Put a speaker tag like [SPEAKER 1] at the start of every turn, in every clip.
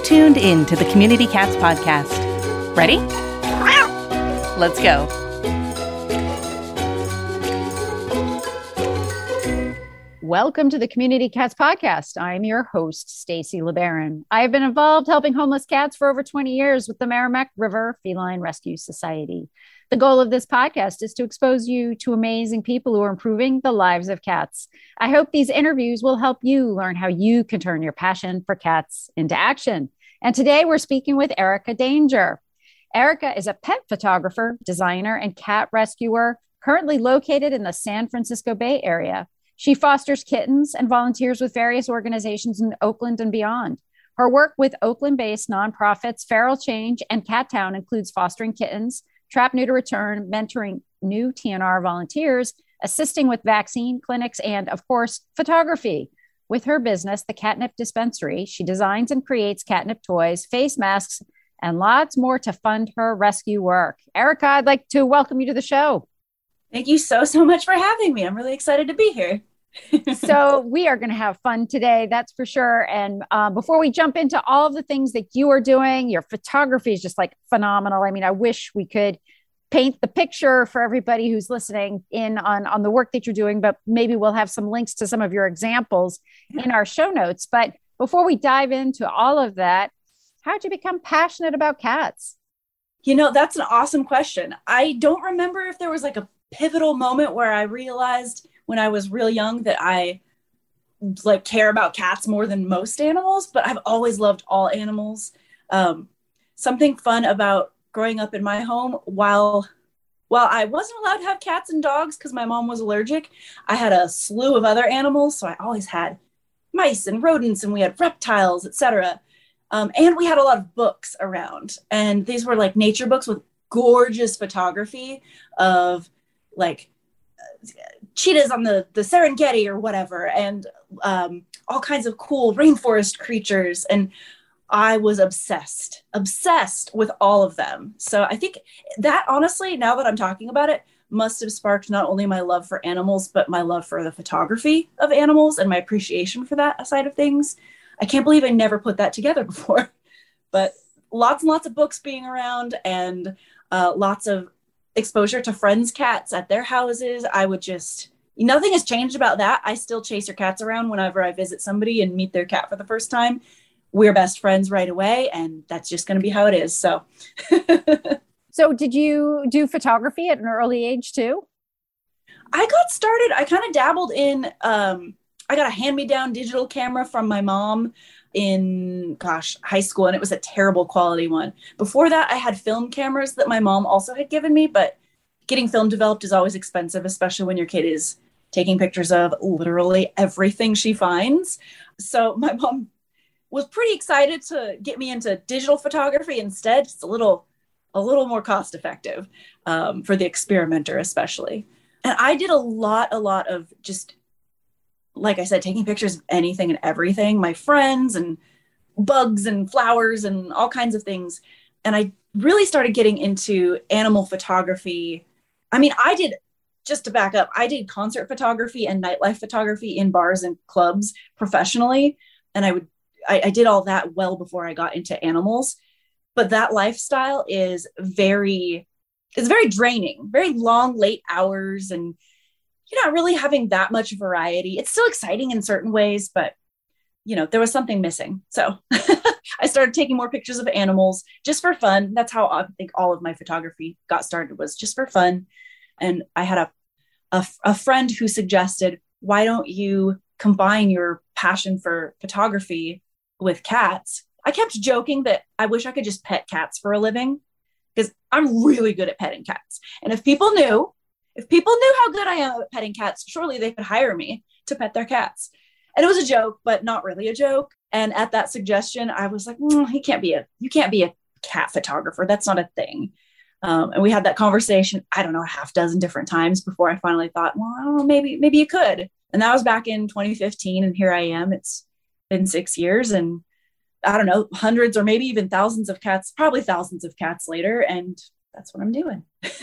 [SPEAKER 1] tuned in to the Community Cats podcast. Ready? Let's go.
[SPEAKER 2] Welcome to the Community Cats podcast. I'm your host, Stacy LeBaron. I have been involved helping homeless cats for over 20 years with the Merrimack River Feline Rescue Society. The goal of this podcast is to expose you to amazing people who are improving the lives of cats. I hope these interviews will help you learn how you can turn your passion for cats into action. And today we're speaking with Erica Danger. Erica is a pet photographer, designer, and cat rescuer currently located in the San Francisco Bay Area. She fosters kittens and volunteers with various organizations in Oakland and beyond. Her work with Oakland-based nonprofits Feral Change and Cat Town includes fostering kittens, trap, neuter, return, mentoring new TNR volunteers, assisting with vaccine clinics, and, of course, photography. With her business, The Catnip Dispensary, she designs and creates catnip toys, face masks, and lots more to fund her rescue work. Erica, I'd like to welcome you to the show.
[SPEAKER 3] Thank you so much for having me. I'm really excited to be here.
[SPEAKER 2] So we are going to have fun today, that's for sure. And before we jump into all of the things that you are doing, your photography is just like phenomenal. I mean, I wish we could paint the picture for everybody who's listening in on the work that you're doing, but maybe we'll have some links to some of your examples in our show notes. But before we dive into all of that, how'd you become passionate about cats?
[SPEAKER 3] You know, that's an awesome question. I don't remember if there was like a pivotal moment where I realized when I was real young that I like care about cats more than most animals, but I've always loved all animals. Something fun about growing up in my home, while I wasn't allowed to have cats and dogs because my mom was allergic, I had a slew of other animals. So I always had mice and rodents, and we had reptiles, etc. And we had a lot of books around, and these were like nature books with gorgeous photography of like cheetahs on the Serengeti or whatever, and all kinds of cool rainforest creatures. And I was obsessed with all of them. So I think that, honestly, now that I'm talking about it, must have sparked not only my love for animals, but my love for the photography of animals and my appreciation for that side of things. I can't believe I never put that together before, but lots and lots of books being around, and lots of exposure to friends' cats at their houses. I would just, nothing has changed about that. I still chase your cats around whenever I visit somebody and meet their cat for the first time. We're best friends right away, and that's just going to be how it is. So,
[SPEAKER 2] So did you do photography at an early age too?
[SPEAKER 3] I got started, I kind of dabbled in, I got a hand-me-down digital camera from my mom in, high school, and it was a terrible quality one. Before that, I had film cameras that my mom also had given me, but getting film developed is always expensive, especially when your kid is taking pictures of literally everything she finds. So my mom was pretty excited to get me into digital photography instead. It's a little more cost effective for the experimenter, especially. And I did a lot of just, like I said, taking pictures of anything and everything, my friends and bugs and flowers and all kinds of things. And I really started getting into animal photography. I mean, just to back up, I did concert photography and nightlife photography in bars and clubs professionally. And I did all that well before I got into animals. But that lifestyle is very draining, very long, late hours, and you're not really having that much variety. It's still exciting in certain ways, but there was something missing. So I started taking more pictures of animals just for fun. That's how I think all of my photography got started, was just for fun. And I had a friend who suggested, why don't you combine your passion for photography with cats? I kept joking that I wish I could just pet cats for a living, because I'm really good at petting cats. And if people knew how good I am at petting cats, surely they could hire me to pet their cats. And it was a joke, but not really a joke. And at that suggestion, I was like, you can't be a cat photographer. That's not a thing. And we had that conversation, I don't know, a half dozen different times before I finally thought, well, I don't know, maybe you could. And that was back in 2015. And here I am. It's been 6 years, and I don't know, hundreds or maybe even thousands of cats, probably thousands of cats later. And that's what I'm doing.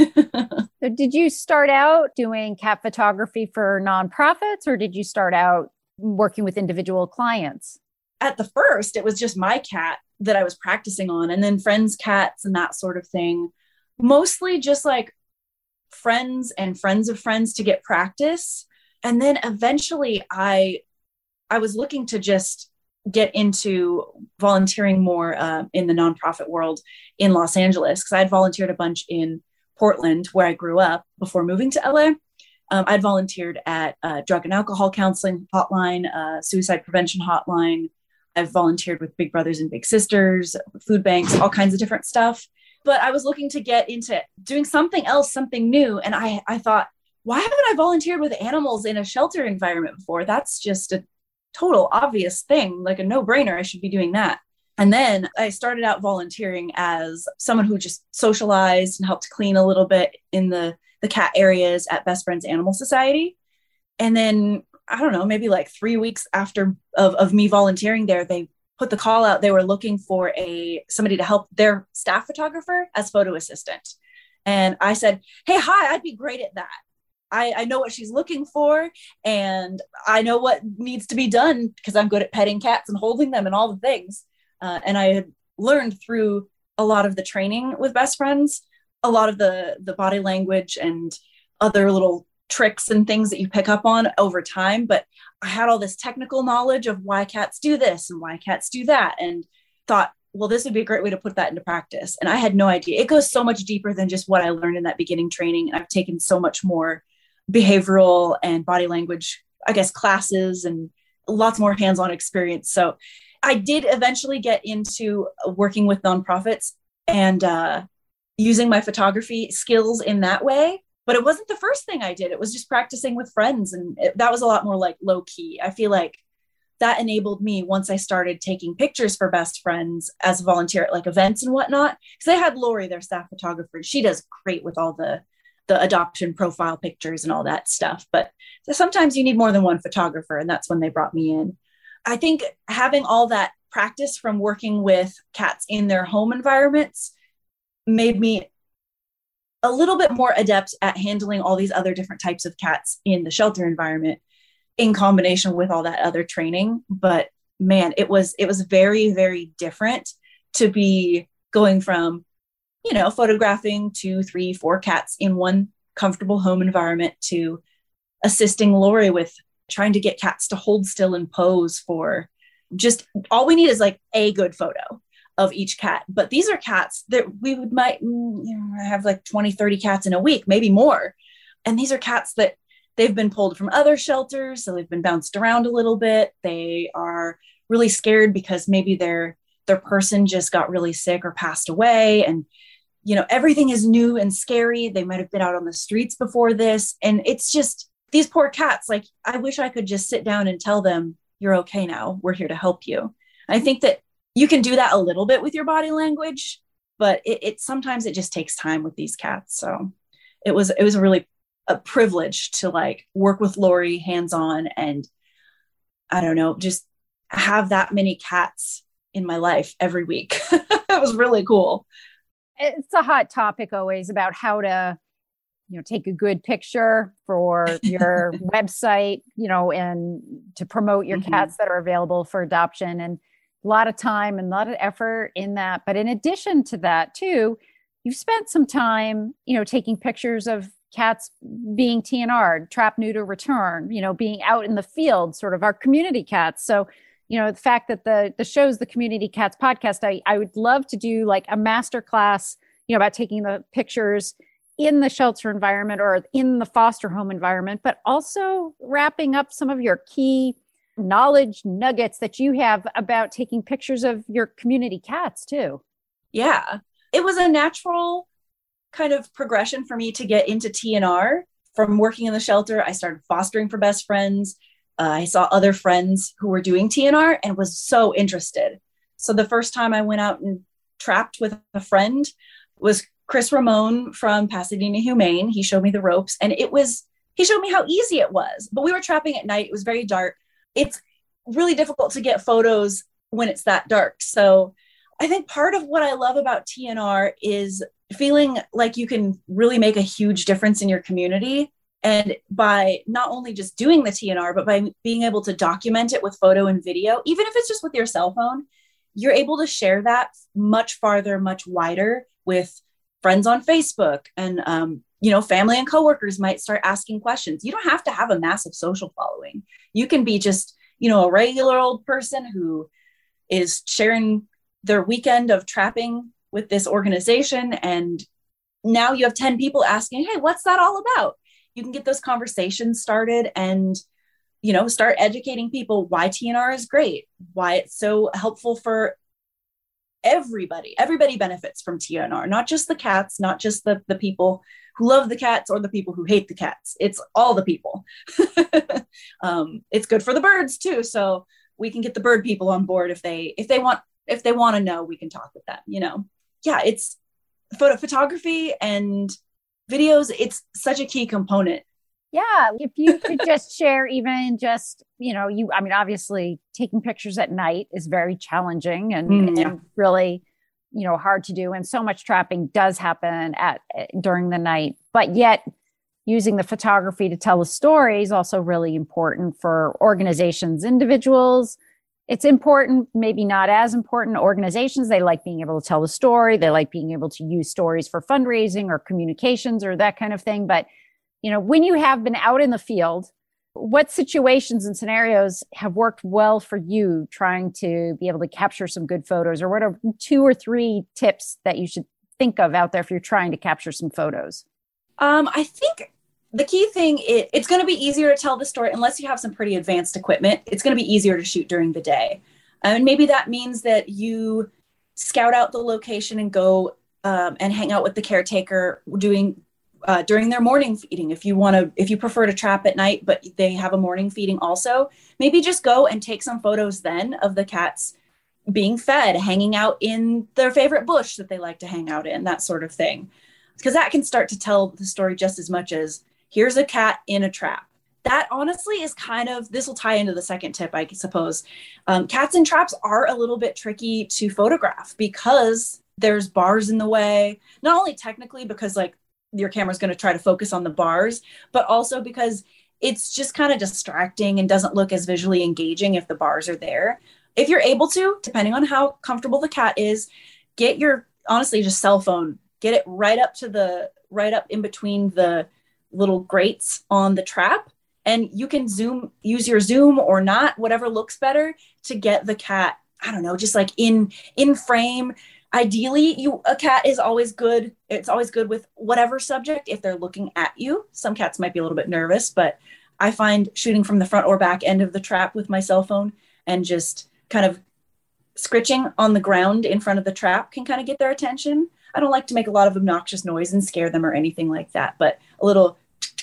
[SPEAKER 2] So did you start out doing cat photography for nonprofits, or did you start out working with individual clients?
[SPEAKER 3] At the first, it was just my cat that I was practicing on, and then friends' cats and that sort of thing. Mostly just like friends and friends of friends to get practice. And then eventually I was looking to just get into volunteering more in the nonprofit world in Los Angeles, because I'd volunteered a bunch in Portland, where I grew up before moving to LA. I'd volunteered at drug and alcohol counseling hotline, suicide prevention hotline. I've volunteered with Big Brothers and Big Sisters, food banks, all kinds of different stuff. But I was looking to get into doing something else, something new. And I thought, why haven't I volunteered with animals in a shelter environment before? That's just a total obvious thing, like a no-brainer. I should be doing that. And then I started out volunteering as someone who just socialized and helped clean a little bit in the cat areas at Best Friends Animal Society. And then, I don't know, maybe like 3 weeks after of me volunteering there, they put the call out. They were looking for somebody to help their staff photographer as photo assistant. And I said, hey, hi, I'd be great at that. I know what she's looking for, and I know what needs to be done because I'm good at petting cats and holding them and all the things. And I had learned through a lot of the training with Best Friends, a lot of the body language and other little tricks and things that you pick up on over time. But I had all this technical knowledge of why cats do this and why cats do that, and thought, well, this would be a great way to put that into practice. And I had no idea. It goes so much deeper than just what I learned in that beginning training. I've taken so much more behavioral and body language, I guess, classes and lots more hands-on experience. So I did eventually get into working with nonprofits and using my photography skills in that way. But it wasn't the first thing I did. It was just practicing with friends. And that was a lot more like low key. I feel like that enabled me, once I started taking pictures for Best Friends as a volunteer at like events and whatnot, because they had Lori, their staff photographer. She does great with all the adoption profile pictures and all that stuff. But sometimes you need more than one photographer, and that's when they brought me in. I think having all that practice from working with cats in their home environments made me a little bit more adept at handling all these other different types of cats in the shelter environment in combination with all that other training. But man, it was very, very different to be going from, photographing 2, 3, 4 cats in one comfortable home environment to assisting Lori with trying to get cats to hold still and pose for just, all we need is like a good photo of each cat. But these are cats that we might have like 20, 30 cats in a week, maybe more. And these are cats that they've been pulled from other shelters. So they've been bounced around a little bit. They are really scared because maybe their person just got really sick or passed away. And, everything is new and scary. They might've been out on the streets before this. And it's just these poor cats. Like, I wish I could just sit down and tell them, you're okay now. We're here to help you. I think that you can do that a little bit with your body language, but it sometimes it just takes time with these cats. So it was really a privilege to like work with Lori hands-on, and I don't know, just have that many cats in my life every week. It was really cool.
[SPEAKER 2] It's a hot topic always about how to, take a good picture for your website, and to promote your cats that are available for adoption, and a lot of time and a lot of effort in that. But in addition to that too, you've spent some time, taking pictures of cats being TNR, trap, neuter, return, being out in the field, sort of our community cats. So, the fact that the show's the Community Cats podcast, I would love to do like a master class, about taking the pictures in the shelter environment or in the foster home environment, but also wrapping up some of your key knowledge nuggets that you have about taking pictures of your community cats too.
[SPEAKER 3] Yeah, it was a natural kind of progression for me to get into TNR. From working in the shelter, I started fostering for Best Friends. I saw other friends who were doing TNR and was so interested. So the first time I went out and trapped with a friend was Chris Ramon from Pasadena Humane. He showed me the ropes, and he showed me how easy it was. But we were trapping at night. It was very dark. It's really difficult to get photos when it's that dark. So I think part of what I love about TNR is feeling like you can really make a huge difference in your community. And by not only just doing the TNR, but by being able to document it with photo and video, even if it's just with your cell phone, you're able to share that much farther, much wider with friends on Facebook, and family and coworkers might start asking questions. You don't have to have a massive social following. You can be just, a regular old person who is sharing their weekend of trapping with this organization. And now you have 10 people asking, hey, what's that all about? You can get those conversations started and, start educating people why TNR is great, why it's so helpful for everybody. Everybody benefits from TNR, not just the cats, not just the people who love the cats or the people who hate the cats. It's all the people. It's good for the birds too. So we can get the bird people on board if they want to know, we can talk with them, Yeah, it's photography and videos. It's such a key component.
[SPEAKER 2] Yeah. If you could just share even just, obviously taking pictures at night is very challenging and really, hard to do. And so much trapping does happen during the night, but yet using the photography to tell a story is also really important for organizations, individuals. It's important, maybe not as important. Organizations, they like being able to tell the story. They like being able to use stories for fundraising or communications or that kind of thing. But when you have been out in the field, what situations and scenarios have worked well for you trying to be able to capture some good photos? Or what are 2 or 3 tips that you should think of out there if you're trying to capture some photos?
[SPEAKER 3] I think the key thing, it's going to be easier to tell the story unless you have some pretty advanced equipment. It's going to be easier to shoot during the day. And maybe that means that you scout out the location and go and hang out with the caretaker during their morning feeding. If you prefer to trap at night, but they have a morning feeding also, maybe just go and take some photos then of the cats being fed, hanging out in their favorite bush that they like to hang out in, that sort of thing. Because that can start to tell the story just as much as here's a cat in a trap. That honestly is this will tie into the second tip, I suppose. Cats in traps are a little bit tricky to photograph because there's bars in the way, not only technically because your camera's going to try to focus on the bars, but also because it's just kind of distracting and doesn't look as visually engaging if the bars are there. If you're able to, depending on how comfortable the cat is, get your, honestly, just cell phone, get it right up in between the little grates on the trap. And you can use your zoom or not, whatever looks better to get the cat, I don't know, just in frame. Ideally, a cat is always good. It's always good with whatever subject if they're looking at you. Some cats might be a little bit nervous, but I find shooting from the front or back end of the trap with my cell phone and just kind of scritching on the ground in front of the trap can kind of get their attention. I don't like to make a lot of obnoxious noise and scare them or anything like that, but a little,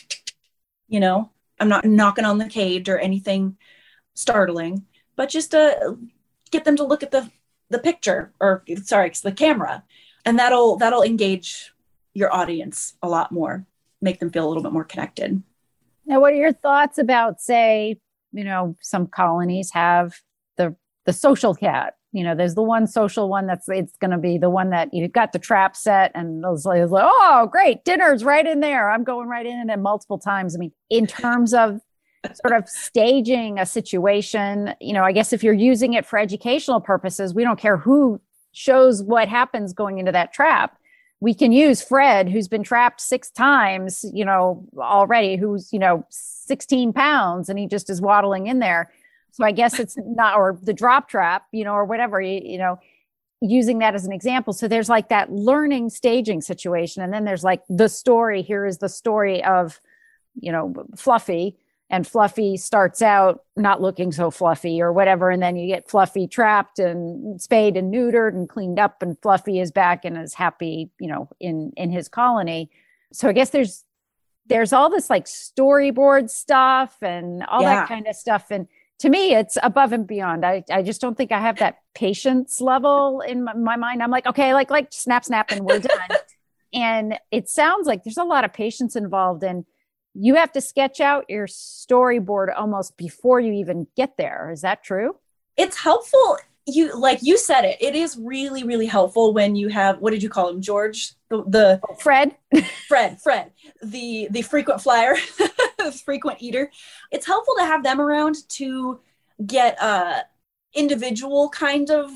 [SPEAKER 3] I'm not knocking on the cage or anything startling, but just to get them to look at the picture, the camera. And that'll engage your audience a lot more, make them feel a little bit more connected.
[SPEAKER 2] Now, what are your thoughts about, say, some colonies have the social cat? There's the one social one it's going to be the one that you've got the trap set and it's like, oh, great, dinner's right in there. I'm going right in it multiple times. I mean, in terms of sort of staging a situation, I guess if you're using it for educational purposes, we don't care who shows what happens going into that trap. We can use Fred, who's been trapped 6 times, already, who's, 16 pounds, and he just is waddling in there. So I guess it's not, or the drop trap, or whatever, using that as an example. So there's that learning staging situation. And then there's the story. Here is the story of, Fluffy. And Fluffy starts out not looking so fluffy or whatever. And then you get Fluffy trapped and spayed and neutered and cleaned up. And Fluffy is back and is happy, in his colony. So I guess there's all this storyboard stuff and all that kind of stuff. And to me, it's above and beyond. I just don't think I have that patience level in my mind. I'm okay, snap, and we're done. And it sounds like there's a lot of patience involved in. You have to sketch out your storyboard almost before you even get there. Is that true?
[SPEAKER 3] It's helpful. You said it. It is really, really helpful when you have, what did you call him, George?
[SPEAKER 2] Fred.
[SPEAKER 3] Fred, the frequent flyer, the frequent eater. It's helpful to have them around to get individual kind of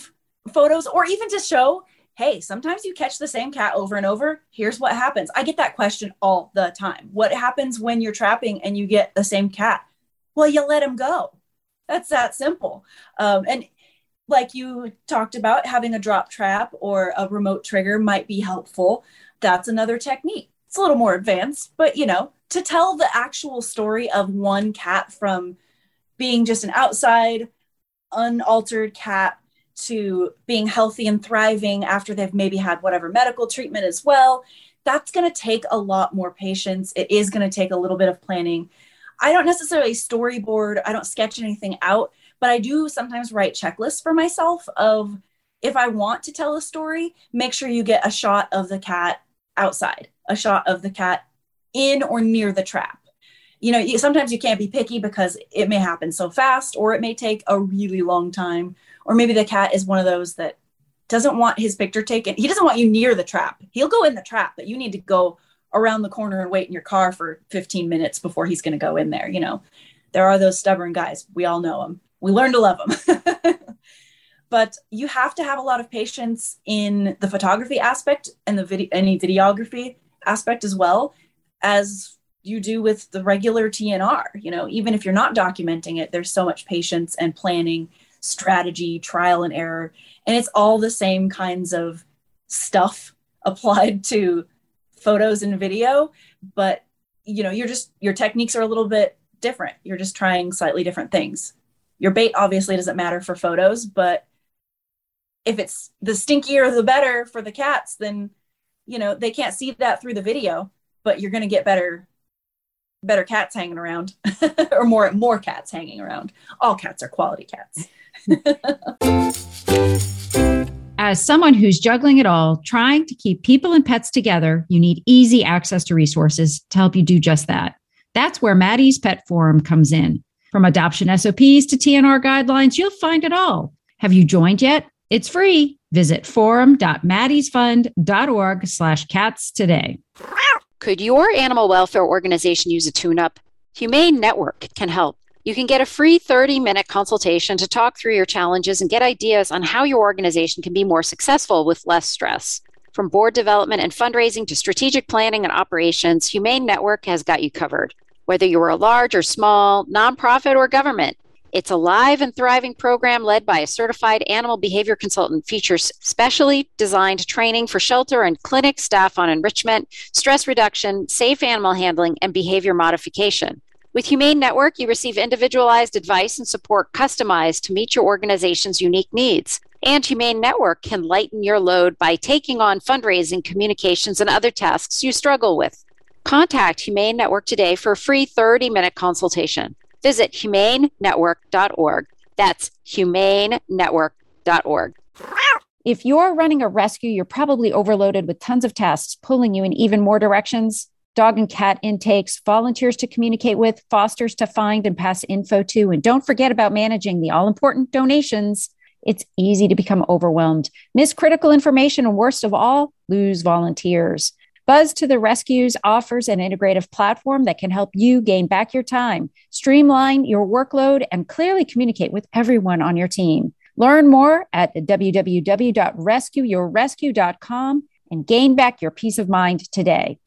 [SPEAKER 3] photos, or even to show, hey, sometimes you catch the same cat over and over. Here's what happens. I get that question all the time. What happens when you're trapping and you get the same cat? Well, you let him go. That's that simple. And like you talked about, having a drop trap or a remote trigger might be helpful. That's another technique. It's a little more advanced, but to tell the actual story of one cat from being just an outside, unaltered cat to being healthy and thriving after they've maybe had whatever medical treatment as well, that's going to take a lot more patience. It is going to take a little bit of planning. I don't necessarily storyboard, I don't sketch anything out, but I do sometimes write checklists for myself of, if I want to tell a story, make sure you get a shot of the cat outside, a shot of the cat in or near the trap. Sometimes you can't be picky because it may happen so fast, or it may take a really long time. Or maybe the cat is one of those that doesn't want his picture taken. He doesn't want you near the trap. He'll go in the trap, but you need to go around the corner and wait in your car for 15 minutes before he's going to go in there. There are those stubborn guys. We all know them. We learn to love them. But you have to have a lot of patience in the photography aspect and any videography aspect, as well as you do with the regular TNR. Even if you're not documenting it, there's so much patience and planning, strategy, trial and error, and it's all the same kinds of stuff applied to photos and video, but your techniques are a little bit different. You're just trying slightly different things. Your bait obviously doesn't matter for photos, but if it's the stinkier the better for the cats, then they can't see that through the video, but you're going to get better cats hanging around or more cats hanging around. All cats are quality cats.
[SPEAKER 2] As someone who's juggling it all, trying to keep people and pets together, you need easy access to resources to help you do just that. That's where Maddie's Pet Forum comes in. From adoption SOPs to TNR guidelines, you'll find it all. Have you joined yet? It's free. Visit forum.maddiesfund.org/cats today.
[SPEAKER 4] Could your animal welfare organization use a tune-up? Humane Network can help. You can get a free 30-minute consultation to talk through your challenges and get ideas on how your organization can be more successful with less stress. From board development and fundraising to strategic planning and operations, Humane Network has got you covered. Whether you are a large or small, nonprofit or government, it's a live and thriving program led by a certified animal behavior consultant, features specially designed training for shelter and clinic staff on enrichment, stress reduction, safe animal handling, and behavior modification. With Humane Network, you receive individualized advice and support customized to meet your organization's unique needs. And Humane Network can lighten your load by taking on fundraising, communications, and other tasks you struggle with. Contact Humane Network today for a free 30-minute consultation. Visit humanenetwork.org. That's humanenetwork.org.
[SPEAKER 2] If you're running a rescue, you're probably overloaded with tons of tasks pulling you in even more directions. Dog and cat intakes, volunteers to communicate with, fosters to find and pass info to, and don't forget about managing the all-important donations. It's easy to become overwhelmed, miss critical information, and worst of all, lose volunteers. Buzz to the Rescues offers an integrative platform that can help you gain back your time, streamline your workload, and clearly communicate with everyone on your team. Learn more at www.rescueyourrescue.com and gain back your peace of mind today.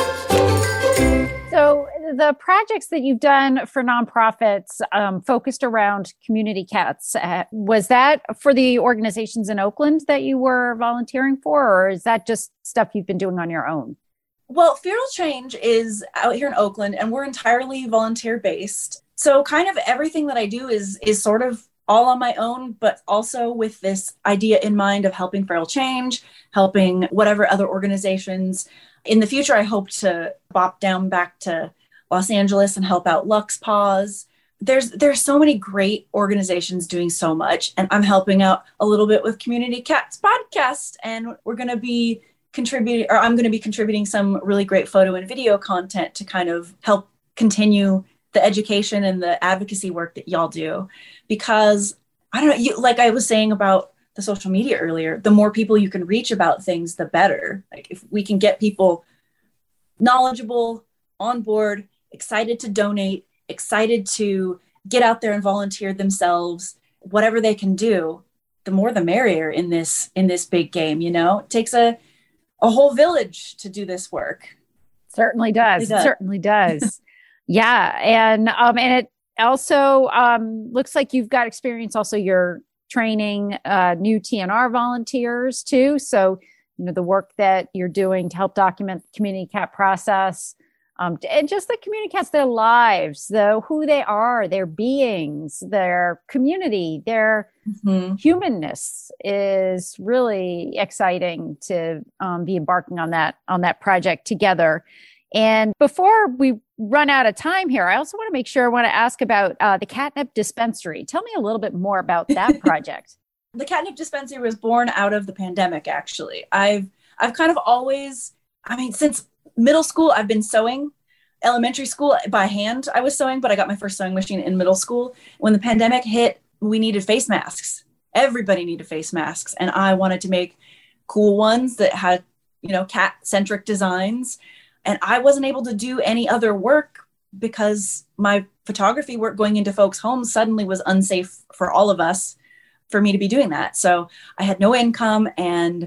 [SPEAKER 2] So the projects that you've done for nonprofits focused around community cats, was that for the organizations in Oakland that you were volunteering for, or is that just stuff you've been doing on your own?
[SPEAKER 3] Well, Feral Change is out here in Oakland, and we're entirely volunteer based. So kind of everything that I do is sort of all on my own, but also with this idea in mind of helping Feral Change, helping whatever other organizations. In the future, I hope to bop down back to Los Angeles and help out Lux Paws. There's so many great organizations doing so much, and I'm helping out a little bit with Community Cats podcast, and I'm going to be contributing some really great photo and video content to kind of help continue the education and the advocacy work that y'all do. Because I don't know, like I was saying about the social media earlier, the more people you can reach about things, the better. Like if we can get people knowledgeable, on board, excited to donate, excited to get out there and volunteer themselves, whatever they can do, the more the merrier in this big game. It takes a whole village to do this work.
[SPEAKER 2] Certainly does. It certainly does. Yeah. And it also looks like you've got experience also. You're training new TNR volunteers too. So, the work that you're doing to help document the community cat process, and just the community cats, their lives, who they are, their beings, their community, their humanness is really exciting to be embarking on that project together. And before we run out of time here, I also want to ask about the catnip dispensary. Tell me a little bit more about that project.
[SPEAKER 3] The catnip dispensary was born out of the pandemic, actually. I've kind of always, since middle school, I've been sewing. Elementary school, by hand, I was sewing, but I got my first sewing machine in middle school. When the pandemic hit, we needed face masks. Everybody needed face masks. And I wanted to make cool ones that had, cat-centric designs. And I wasn't able to do any other work because my photography work going into folks' homes suddenly was unsafe for all of us for me to be doing that. So I had no income and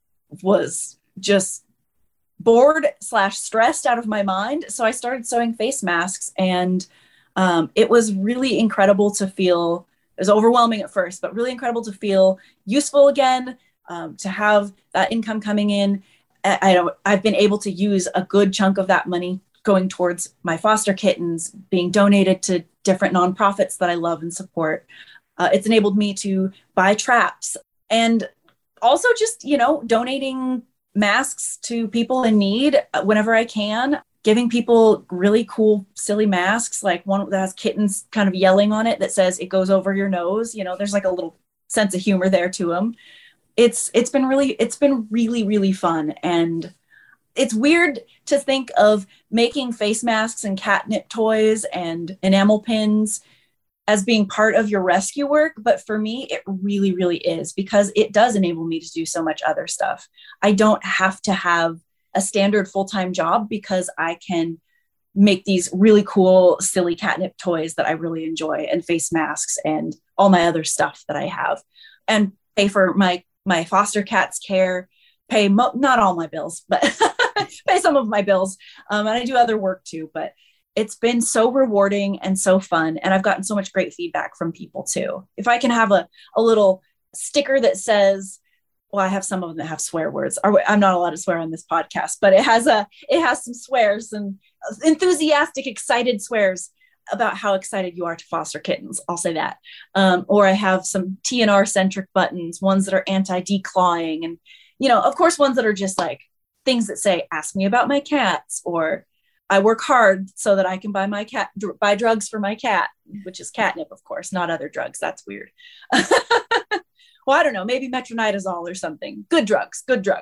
[SPEAKER 3] was just bored / stressed out of my mind. So I started sewing face masks, and it was really incredible to feel. It was overwhelming at first, but really incredible to feel useful again, to have that income coming in. I've been able to use a good chunk of that money going towards my foster kittens, being donated to different nonprofits that I love and support. It's enabled me to buy traps, and also just, donating masks to people in need whenever I can, giving people really cool, silly masks, like one that has kittens kind of yelling on it that says it goes over your nose. There's like a little sense of humor there to them. It's been really, really fun. And it's weird to think of making face masks and catnip toys and enamel pins as being part of your rescue work. But for me, it really, really is, because it does enable me to do so much other stuff. I don't have to have a standard full-time job because I can make these really cool, silly catnip toys that I really enjoy, and face masks and all my other stuff that I have, and pay for my foster cat's care, pay not all my bills, but pay some of my bills. And I do other work too, but it's been so rewarding and so fun. And I've gotten so much great feedback from people too. If I can have a little sticker that says, well, I have some of them that have swear words. I'm not allowed to swear on this podcast, but it has some swears and enthusiastic, excited swears about how excited you are to foster kittens. I'll say that. Or I have some TNR centric buttons, ones that are anti-declawing, and, of course, ones that are just like things that say, ask me about my cats, or I work hard so that I can buy drugs for my cat, which is catnip, of course, not other drugs. That's weird. Well, I don't know, maybe metronidazole or something. Good drugs.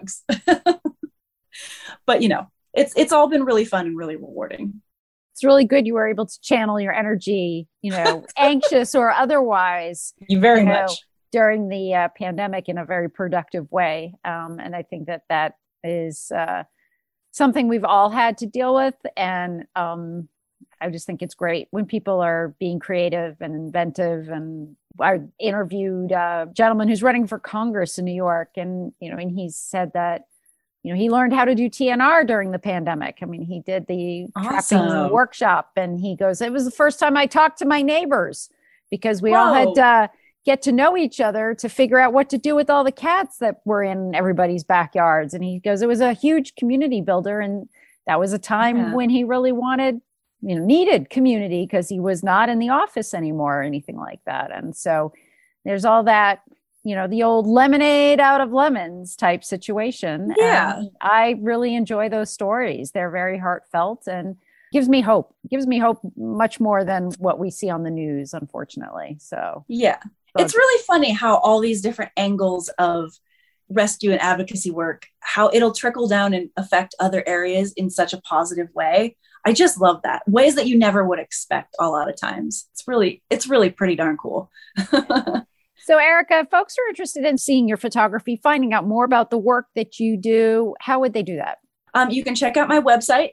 [SPEAKER 3] But, it's all been really fun and really rewarding.
[SPEAKER 2] It's really good you were able to channel your energy, anxious or otherwise.
[SPEAKER 3] Very much.
[SPEAKER 2] During the pandemic in a very productive way. And I think that is something we've all had to deal with. And I just think it's great when people are being creative and inventive. And I interviewed a gentleman who's running for Congress in New York. And, and he said that, he learned how to do TNR during the pandemic. He did the trapping workshop, and he goes, it was the first time I talked to my neighbors, because we all had to get to know each other to figure out what to do with all the cats that were in everybody's backyards. And he goes, it was a huge community builder. And that was a time when he really needed community, because he was not in the office anymore or anything like that. And so there's all that, the old lemonade out of lemons type situation.
[SPEAKER 3] Yeah.
[SPEAKER 2] And I really enjoy those stories. They're very heartfelt and gives me hope much more than what we see on the news, unfortunately. So,
[SPEAKER 3] yeah, it's really funny how all these different angles of rescue and advocacy work, how it'll trickle down and affect other areas in such a positive way. I just love that. Ways that you never would expect a lot of times. It's really pretty darn cool.
[SPEAKER 2] So, Erica, if folks are interested in seeing your photography, finding out more about the work that you do, how would they do that?
[SPEAKER 3] You can check out my website,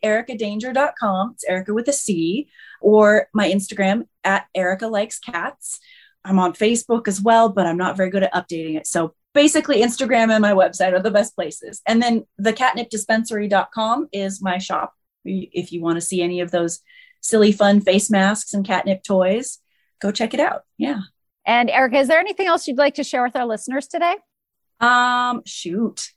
[SPEAKER 3] ericadanger.com. It's Erica with a C, or my Instagram at Erica Likes Cats. I'm on Facebook as well, but I'm not very good at updating it. So basically Instagram and my website are the best places. And then the catnipdispensary.com is my shop. If you want to see any of those silly, fun face masks and catnip toys, go check it out. Yeah.
[SPEAKER 2] And Erica, is there anything else you'd like to share with our listeners today?
[SPEAKER 3] Shoot.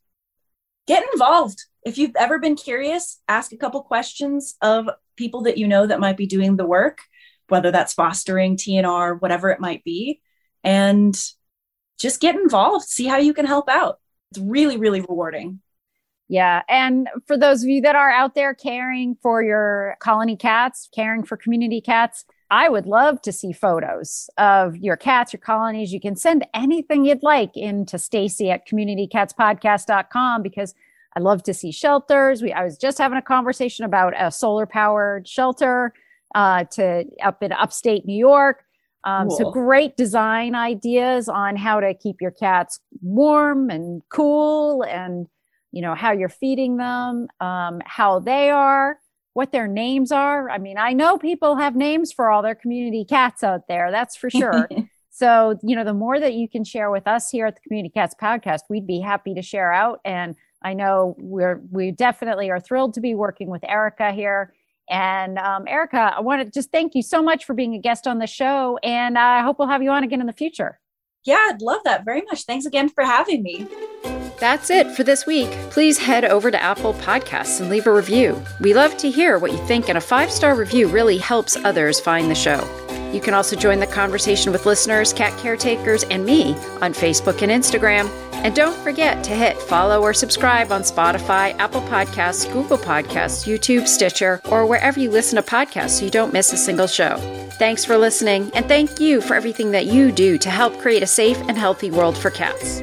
[SPEAKER 3] Get involved. If you've ever been curious, ask a couple questions of people that you know that might be doing the work, whether that's fostering, TNR, whatever it might be, and just get involved. See how you can help out. It's really, really rewarding.
[SPEAKER 2] Yeah. And for those of you that are out there caring for your colony cats, caring for community cats, I would love to see photos of your cats, your colonies. You can send anything you'd like into Stacy at communitycatspodcast.com, because I love to see shelters. I was just having a conversation about a solar powered shelter up in upstate New York.
[SPEAKER 3] Cool.
[SPEAKER 2] So great design ideas on how to keep your cats warm and cool, and how you're feeding them, how they are, what their names are. I mean, I know people have names for all their community cats out there. That's for sure. So, the more that you can share with us here at the Community Cats Podcast, we'd be happy to share out. And I know we definitely are thrilled to be working with Erica here. And Erica, I want to just thank you so much for being a guest on the show. And I hope we'll have you on again in the future.
[SPEAKER 3] Yeah, I'd love that very much. Thanks again for having me.
[SPEAKER 4] That's it for this week. Please head over to Apple Podcasts and leave a review. We love to hear what you think, and a 5-star review really helps others find the show. You can also join the conversation with listeners, cat caretakers, and me on Facebook and Instagram. And don't forget to hit follow or subscribe on Spotify, Apple Podcasts, Google Podcasts, YouTube, Stitcher, or wherever you listen to podcasts so you don't miss a single show. Thanks for listening, and thank you for everything that you do to help create a safe and healthy world for cats.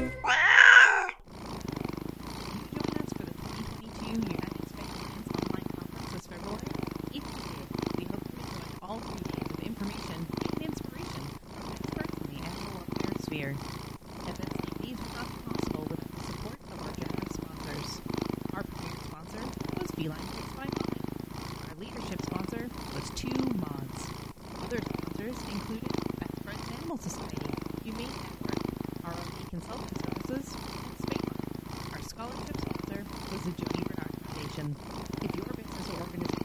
[SPEAKER 1] If your business or organization